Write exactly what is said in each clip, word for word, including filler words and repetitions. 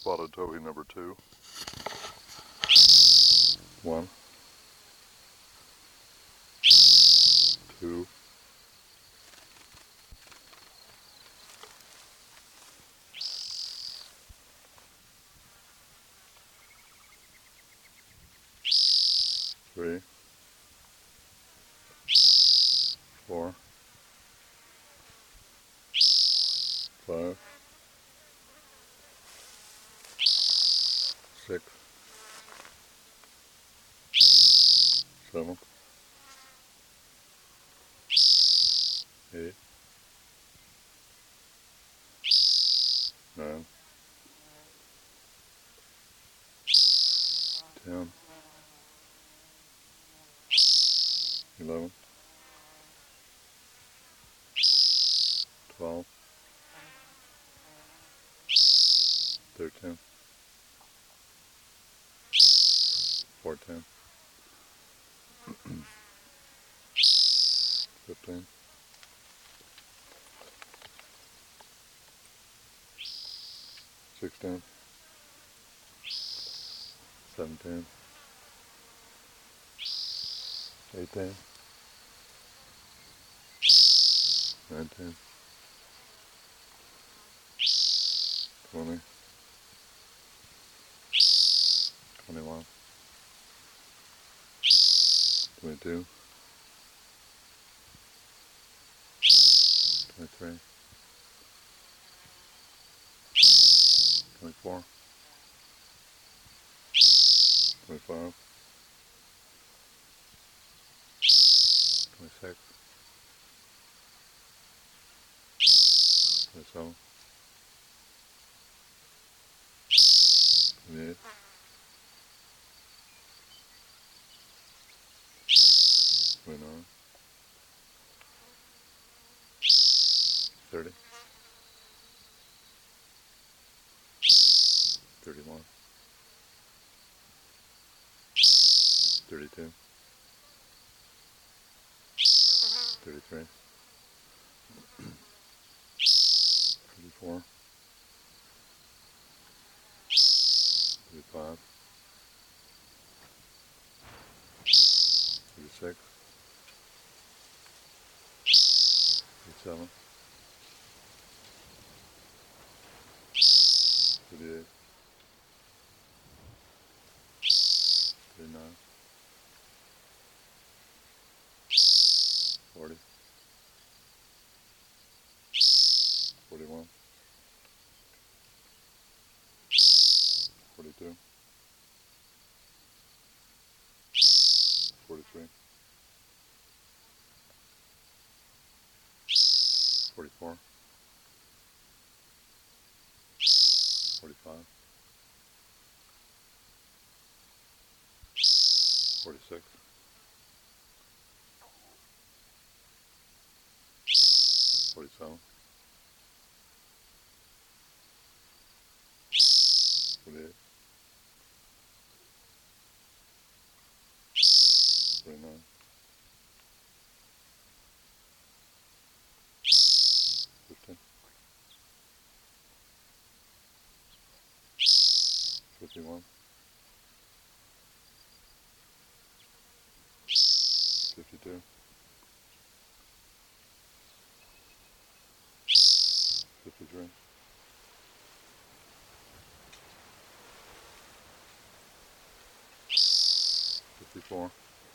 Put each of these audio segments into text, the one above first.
spotted towhee number two. One, two, three, four, five, six, seven, eight, nine, ten, eleven, twelve, thirteen, fourteen, fifteen, sixteen, seventeen, eighteen, nineteen, twenty, twenty-one, twenty-two, twenty-three, twenty-four, twenty-five, twenty-six, twenty-seven, twenty-eight, twenty-nine, thirty, thirty-one, thirty-two, thirty-three, thirty-four, thirty-five, thirty-six, thirty-seven, thirty-eight, thirty-nine, forty, forty-one, forty-two, forty-three, forty-four, forty-five, forty-six, forty-seven, forty-eight, forty-nine, fifty, fifty-one, fifty-two, fifty-three, fifty-four,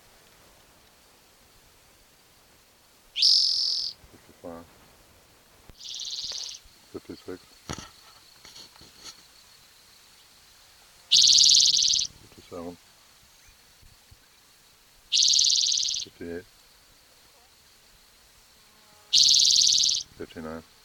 fifty-five, fifty-six, fifty-seven, fifty-eight, fifty-nine,